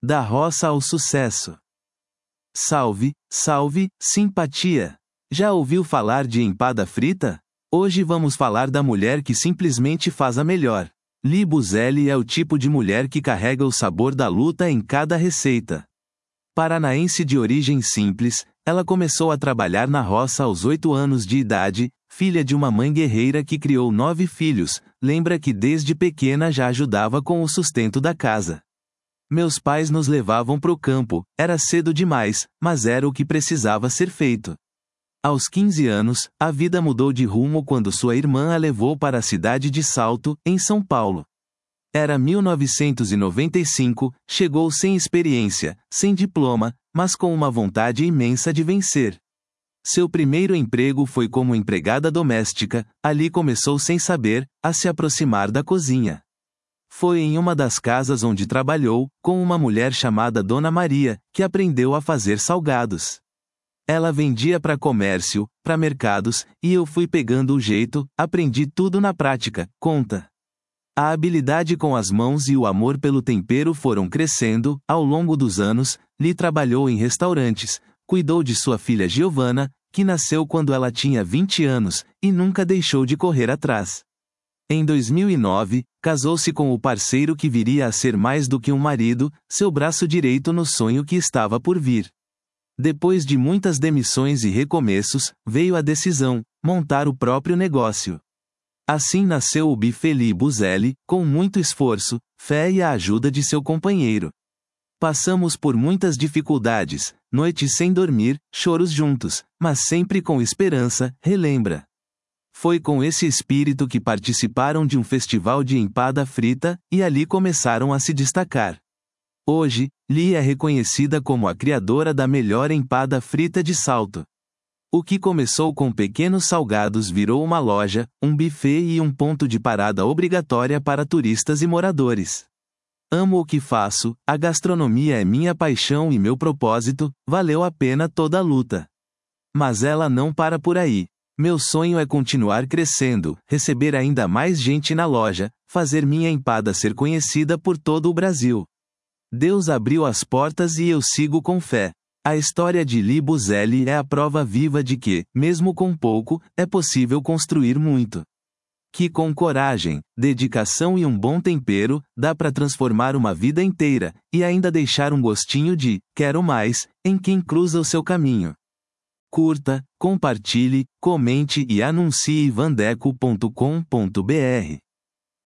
Da roça ao sucesso. Salve, salve, simpatia! Já ouviu falar de empada frita? Hoje vamos falar da mulher que simplesmente faz a melhor. Li Buzelli é o tipo de mulher que carrega o sabor da luta em cada receita. Paranaense de origem simples, ela começou a trabalhar na roça aos 8 anos de idade, filha de uma mãe guerreira que criou 9 filhos. Lembra que desde pequena já ajudava com o sustento da casa. Meus pais nos levavam pro campo, era cedo demais, mas era o que precisava ser feito. Aos 15 anos, a vida mudou de rumo quando sua irmã a levou para a cidade de Salto, em São Paulo. Era 1995, chegou sem experiência, sem diploma, mas com uma vontade imensa de vencer. Seu primeiro emprego foi como empregada doméstica, ali começou sem saber, a se aproximar da cozinha. Foi em uma das casas onde trabalhou, com uma mulher chamada Dona Maria, que aprendeu a fazer salgados. Ela vendia para comércio, para mercados, e eu fui pegando o jeito, aprendi tudo na prática, conta. A habilidade com as mãos e o amor pelo tempero foram crescendo, ao longo dos anos. Li trabalhou em restaurantes, cuidou de sua filha Giovana, que nasceu quando ela tinha 20 anos, e nunca deixou de correr atrás. Em 2009, casou-se com o parceiro que viria a ser mais do que um marido, seu braço direito no sonho que estava por vir. Depois de muitas demissões e recomeços, veio a decisão: montar o próprio negócio. Assim nasceu o Buffet Li Buzelli, com muito esforço, fé e a ajuda de seu companheiro. Passamos por muitas dificuldades, noites sem dormir, choros juntos, mas sempre com esperança, relembra. Foi com esse espírito que participaram de um festival de empada frita, e ali começaram a se destacar. Hoje, Li é reconhecida como a criadora da melhor empada frita de Salto. O que começou com pequenos salgados virou uma loja, um buffet e um ponto de parada obrigatória para turistas e moradores. Amo o que faço, a gastronomia é minha paixão e meu propósito, valeu a pena toda a luta. Mas ela não para por aí. Meu sonho é continuar crescendo, receber ainda mais gente na loja, fazer minha empada ser conhecida por todo o Brasil. Deus abriu as portas e eu sigo com fé. A história de Li Buzelli é a prova viva de que, mesmo com pouco, é possível construir muito. Que com coragem, dedicação e um bom tempero, dá para transformar uma vida inteira, e ainda deixar um gostinho de "quero mais" em quem cruza o seu caminho. Curta, compartilhe, comente e anuncie vandeco.com.br.